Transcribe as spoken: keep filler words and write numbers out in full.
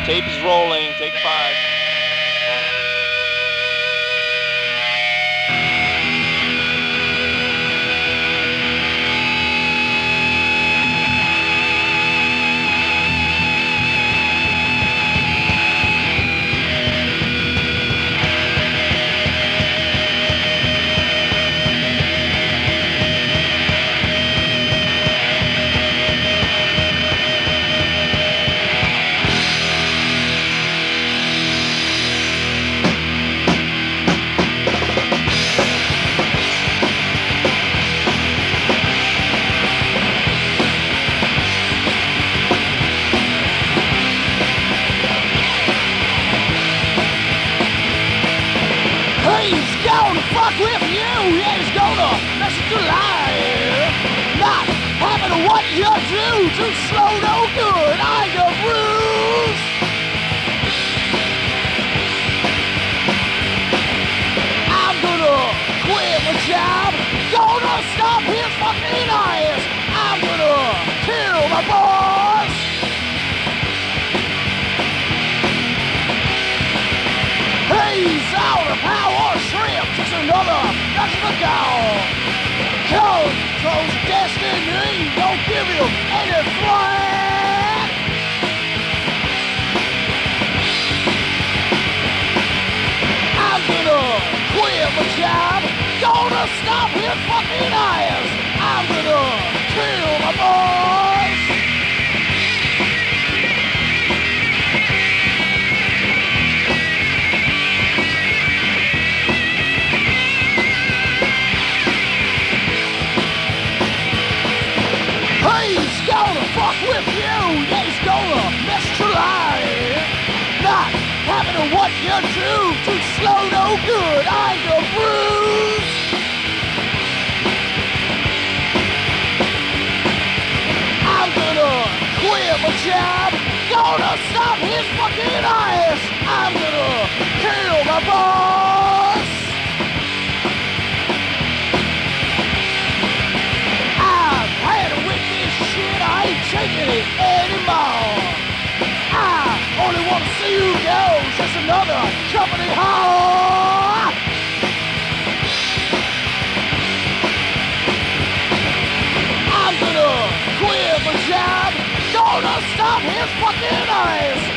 Tape is rolling. Take five. He's gonna fuck with you, yeah, he's gonna mess with your life. Not having what you do, too slow, no good, I got bruised. I'm gonna quit my job, gonna stop his fucking ass. I'm gonna kill my boss. He's out of power, shrimp, just another that's the goal. Controls destiny, don't give him any threat. I'm gonna quit my job, gonna stop his fucking ass. I'm gonna kill my boss. He's gonna fuck with you, yeah, he's gonna mess with your life. Not having what you do, too slow, no good, I got bruised. I'm gonna quit my job, gonna stop his fucking ass. I'm gonna kill my boss. I've had it with this shit, I ain't taking it anymore. I only want to see you go, just another company whore. I'm gonna quit my job, gonna stop his fucking ass.